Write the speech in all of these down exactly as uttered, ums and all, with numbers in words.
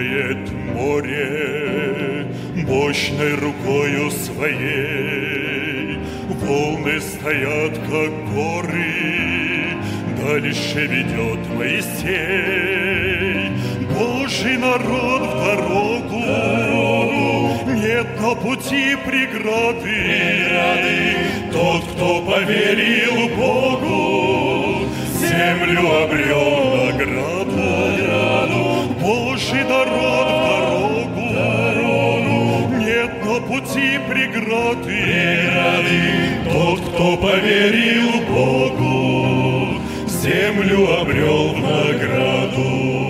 Синеет море мощной рукою своей, волны стоят, как горы, дальше ведет Моисей. Божий народ в дорогу, дорогу. Нет на пути преграды. преграды. Тот, кто поверил Богу, землю обрел награду. награду. Божий народ в дорогу, дорогу. Нет на пути преграды. преграды. Тот, кто поверил Богу, землю обрел в награду.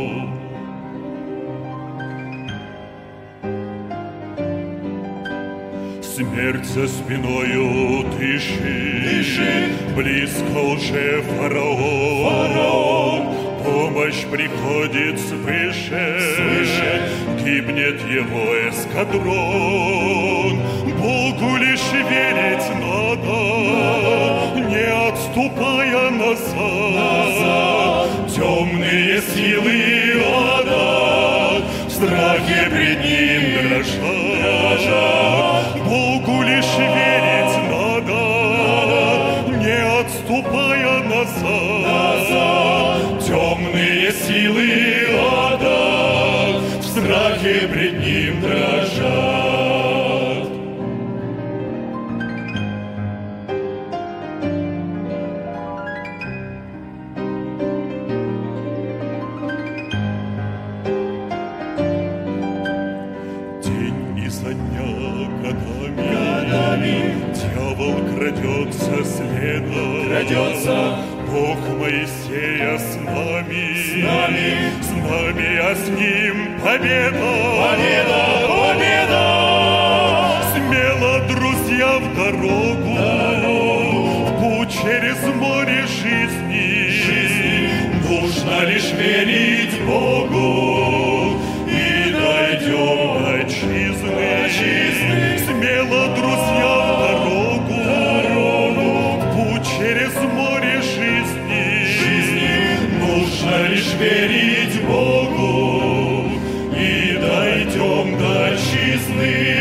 Смерть за спиною дышит, дышит. Близко уже фараон. фараон. Помощь приходит свыше, свыше. Гибнет его эскадрон. Богу лишь верить надо, надо. Не отступая назад. назад. Темные силы ада в страхе пред ним дрожат. дрожат. Богу лишь верить надо, надо. Не отступая назад. назад. Темные силы ада в страхе пред ним дрожат. Изо дня годами, годами дьявол крадется следом, крадется. Бог Моисея с нами, с нами, с нами, а с ним победа, победа, победа. Смело, друзья, в дорогу, дорогу. В путь через море жизни, жизни. Нужно лишь верить Богу и дойдем до отчизны. Смело, друзья, в дорогу, дорогу. В путь через море жизни, жизни. Нужно лишь верить Богу и дойдем до отчизны.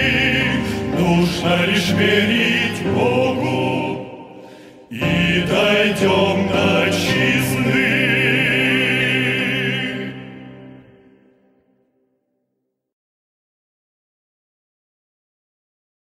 Нужно лишь верить Богу и дойдем